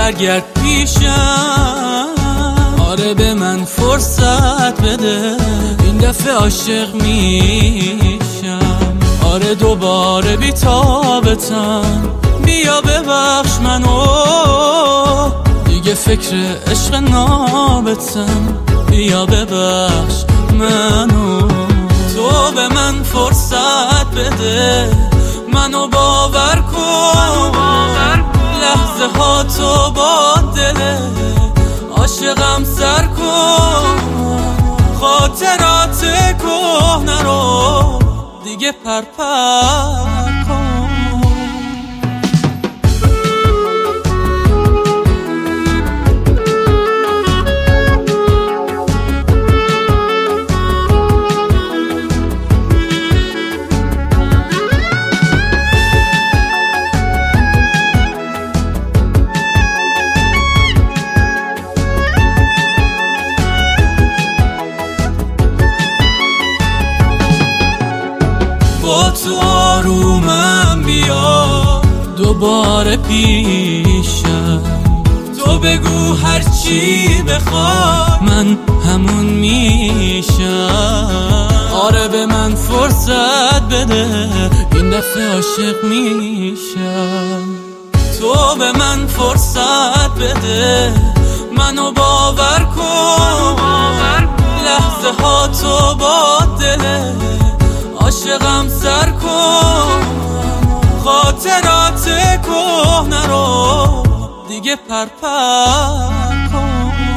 برگرد پیشم. آره به من فرصت بده، این دفعه عاشق میشم. آره دوباره بی‌تابتم، بیا ببخش منو، دیگه فکر عشق نابتم، بیا ببخش منو. تو به من فرصت بده، منو باور کن، لحظه ها تو با دل عاشقم سر کن. خاطرات کهنه رو دیگه پرپر کن. با تو آرومم بیا دوباره پیشم. تو بگو هرچی بخوای من همون میشم. آره به من فرصت بده، این دفعه عاشق میشم. تو به من فرصت بده، منو باور کن، لحظه ها تو با دل عاشقم سر کن. خاطرات کهنه رو دیگه پرپر کن.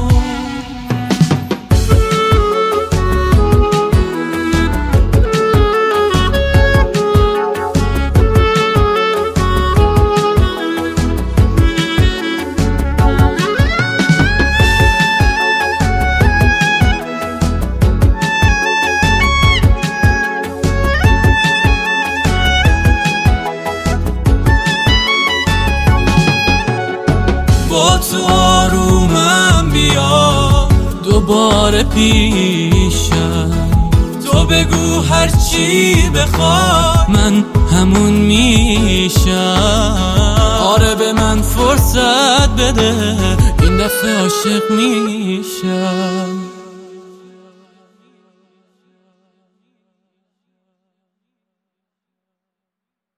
با تو آرومم بیا دوباره پیشم. تو بگو هرچی بخوای من همون میشم. آره به من فرصت بده، این دفعه عاشق میشم.